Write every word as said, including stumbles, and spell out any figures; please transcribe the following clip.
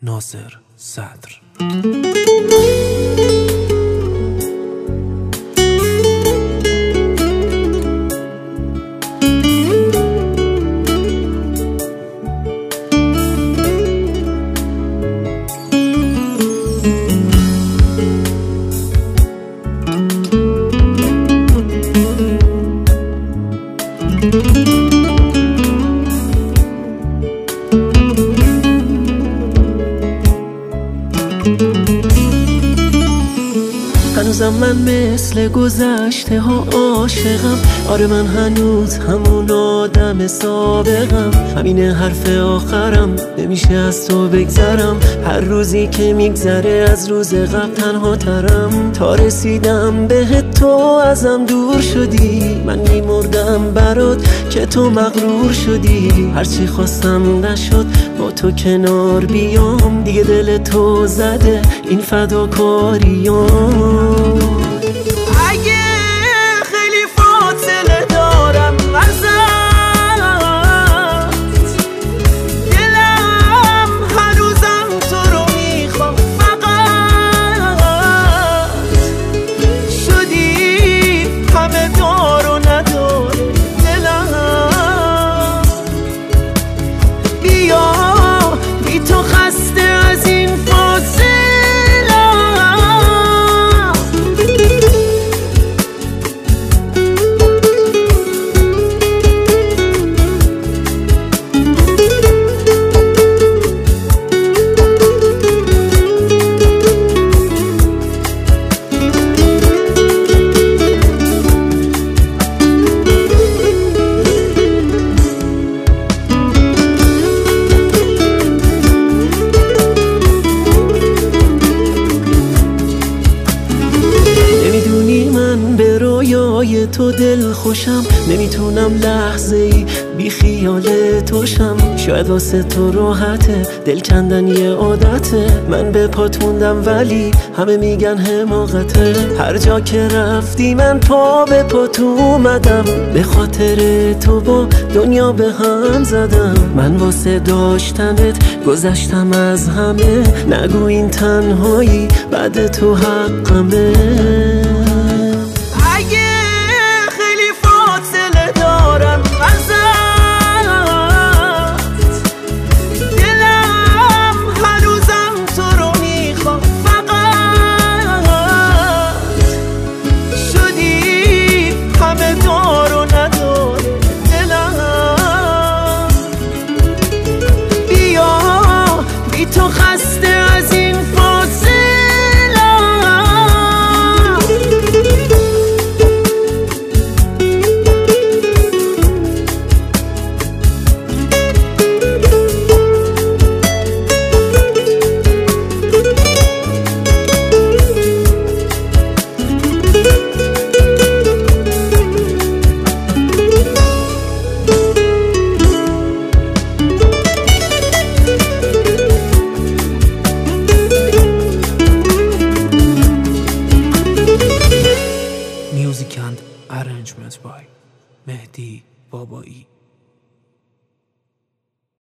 ناصر صدر. هنوزم من مثل گذشته ها عاشقم. آره من هنوز همون آدم سابقم. همینه حرف آخرم، نمیشه از تو بگذرم. هر روزی که میگذره از روز قبل تنها ترم. تا رسیدم بهت تو ازم دور شدی. من میمردم برات که تو مغرور شدی. هرچی خواستم نشد با تو کنار بیام. دیگه دل تو زده این فداکاریام. اگه خیلی فاصله دارم ازت، دلم هنوزم تو رو میخوام. فقط شدی همه دار و ندار دلم. بیا بی تو خسته از این فاصله. رویای تو دل خوشم، نمیتونم لحظه ای بی خیال توشم. شاید واسه تو راحته، دل کندن یه عادته. من به پات موندم ولی همه میگن حماقته. هر جا که رفتی من پا به پات اومدم. به خاطر تو با دنیا به هم زدم. من واسه داشتنت گذشتم از همه. نگو این تنهایی بعد تو حقمه. تو خسته از این فاصله. Music and arrangements by Mehdi Babai.